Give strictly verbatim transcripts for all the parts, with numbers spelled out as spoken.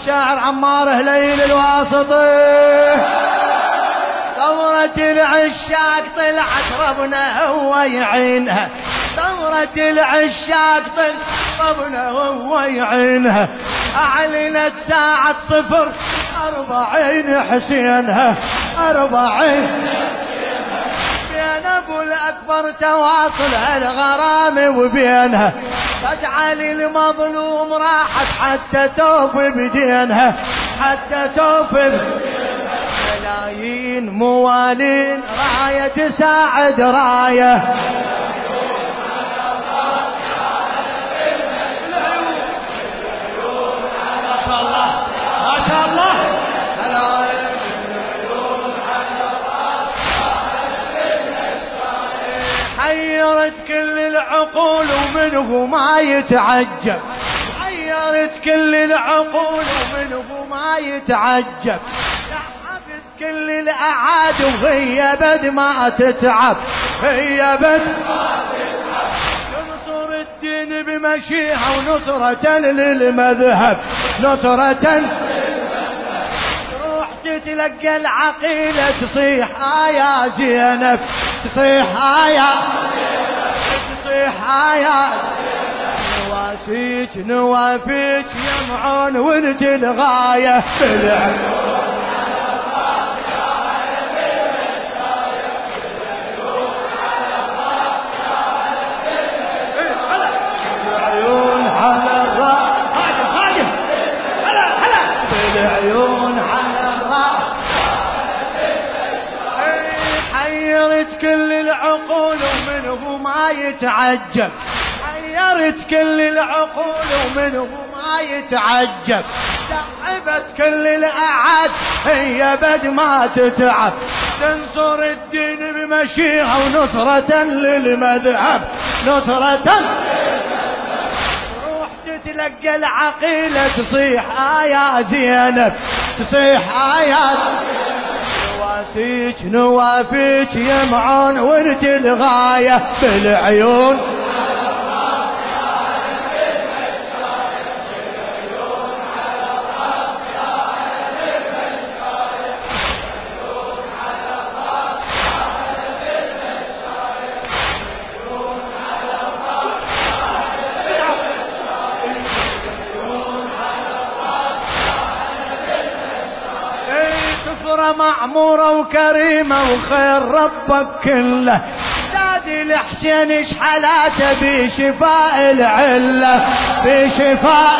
الشاعر عمار هليل الواسطي. ثورة العشاق طلعت ربنا هو يعينها، ثورة العشاق طلعت ربنا هو يعينها. أعلنت ساعة صفر أربعين حسينها، أربعين بين أبو الأكبر تواصل الغرام وبينها. قد علي المظلوم راحت حتى توفي بدينها، حتى توفي ملايين موالين راية تساعد راية. ما شاء الله ما شاء الله. حيرت كل العقول ومنه ما يتعجب، حيرت كل العقول ومنه ما يتعجب. كل الأعاد وهي بد ما تتعب، هي بد ما تتعب. تنصر الدين بمشيها ونصرة للمذهب، نصرة للمذهب. تروح تتلقى العقيلة تصيح آيا زينب، تصيح آيا، تصيح آيا. نواسيك نوافيك يمعون ورد الغاية بالعيون. العيون على الراس حيرت كل العقول ومنه ما يتعجب، حيرت كل العقول ومنه ما يتعجب. تعبت كل الأعاد هي بد ما تتعب. تنصر الدين بمشيها ونصرة للمذهب، نصرة تلقى العقيلة تصيح آيا زينب، تصيح آيات. نواسيك نوافيك يمعون ورد الغاية بالعيون. معمورة وكريمة وخير ربك كله. زادي الحسين ايش حالاته بشفاء العلة، بشفاء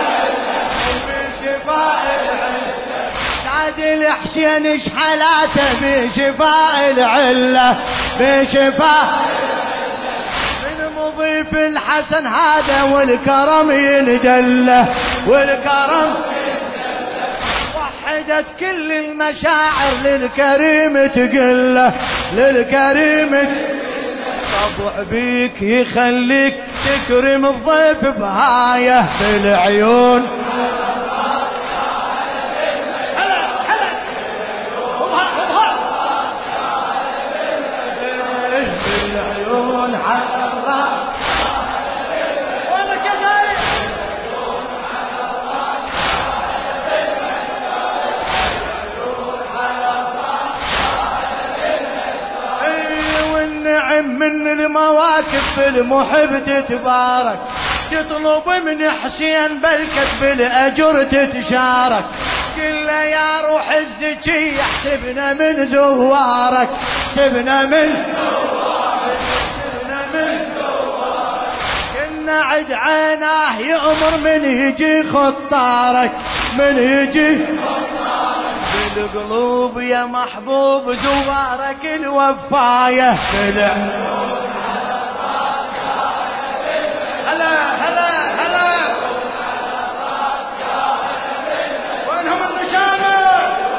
بشفاء العلة. زادي الحسين ايش حالاته بشفاء العلة، بشفاء. من مضيف الحسن هذا والكرم يندله، والكرم وحدت كل المشاعر للكريم تقله، للكريم طبع بيك يخليك تكرم الضيف بهايه بالعيون. بالعيون على الراس من المواقف المحب تتبارك. تطلب من حسين بالكتب الأجر تتشارك. كله يا روح الزكي احسبنا من زوارك، احسبنا من احسبنا من زوارك. كنا عد عيناه يأمر من يجي خطارك، من يجي بالقلوب يا محبوب زوارك الوفاية بالعيون. هلا هلا هلا وينهم النشامة؟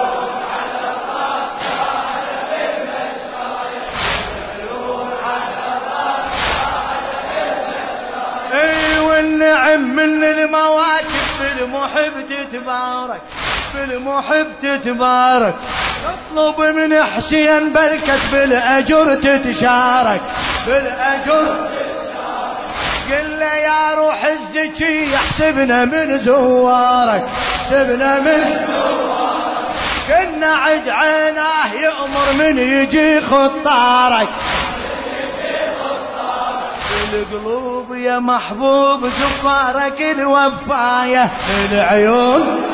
اي والنعم من المواقف المحب تتبارك، بالمحب تتبارك. اطلب من حسين بالكتب الأجر تتشارك، بالأجر. قل له قلنا يا روح الزكي احسبنا من زوارك، احسبنا من زوارك. قلنا عد عيناه يأمر من يجي خطارك، القلوب يا محبوب زفارك الوفاية، العيون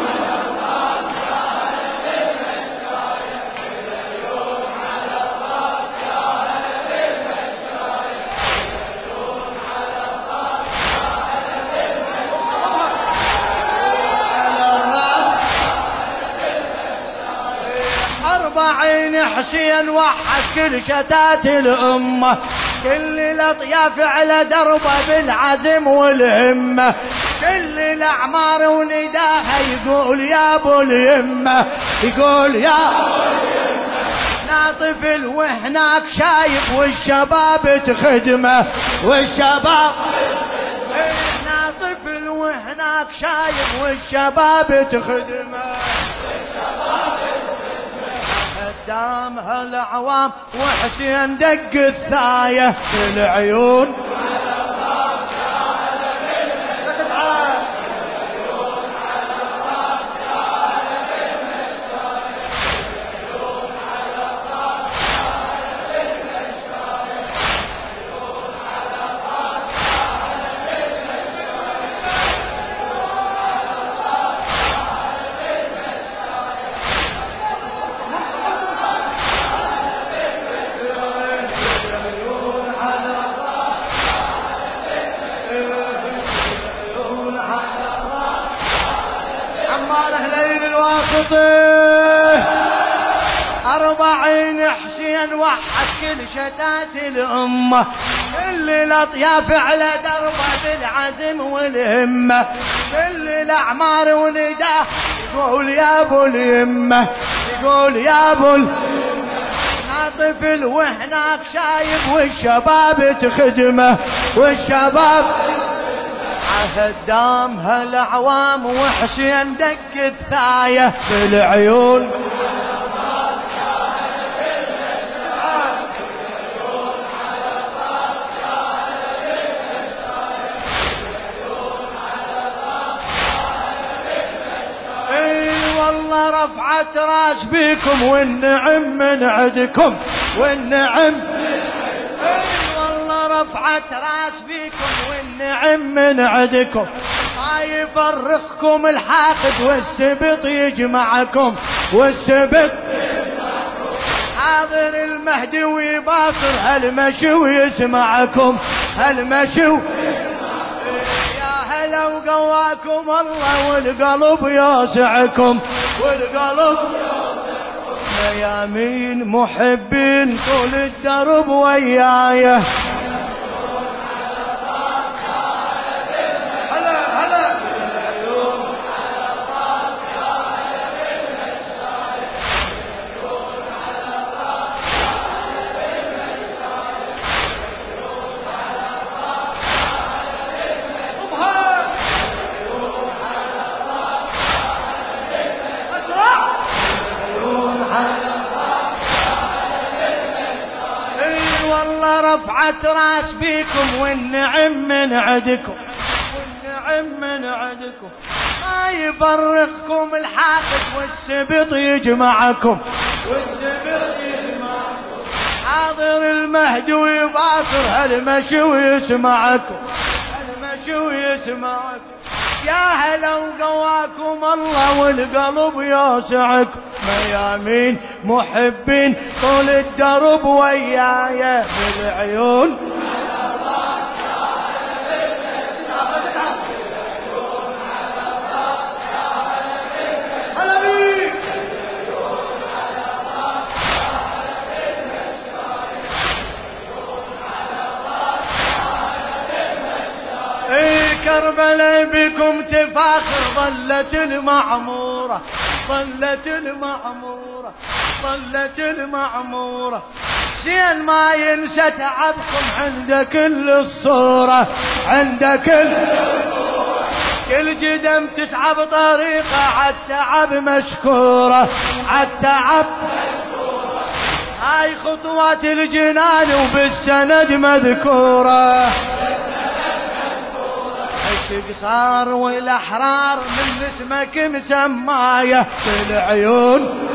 أربعين حسين وحد كل شتات الأمة، كل الأطياف على دربه بالعزم والهمة، كل الأعمار ونداها يقول يا أبو اليمة، يقول يا أبو اليمة. ناطفل وهناك شايف والشباب تخدمه، والشباب ناطفل وهناك شايف والشباب تخدمه، قدام هالعوام وحسين دق الثاية في العيون، أربعين حسين وحد كل شتات الأمة، كل الأطياف على دربه بالعزم والهمة، كل الأعمار ونداه يقول يا أبو اليمة، يقول يا أبو اليمة. ناطفل وهناك شايب والشباب تخدمه، والشباب هدام هالعوام وحسين دق الثاية في العيون، اي والله رفعت راس بيكم والنعم من عندكم، والنعم رفعت راس بيكم والنعم من عندكم، ما يفرقكم الحاقد والسبط يجمعكم، والسبط حاضر المهدي ويباصر هالمشي ويسمعكم، هالمشي يا هلا وقواكم الله والقلب يوسعكم، والقلب ميامين محبين طول الدرب ويايه. رفعت راس بيكم والنعم من عندكم، والنعم من عندكم، ما يفرقكم الحاقد والسبط يجمعكم، والسبط يجمعكم، حاضر المهدي ويباصر هالمشي ويسمعكم، هالمشي ويسمعكم. يا هلا وقواكم الله والقلب يوسعكم، ميامين محبين طول الدرب ويايا بالعيون، كربلاء بكم تفاخر، ظلت المعمورة، ظلت المعمورة، ظلت المعمورة، زين ما ينسى تعبكم عند كل الصورة، عند كل كل جدم تسعى بطريقة عالتعب مشكورة، عالتعب مشكورة، هاي خطوات الجنان وبالسند مذكورة، عشق صار والاحرار من اسمك مسمايه في العيون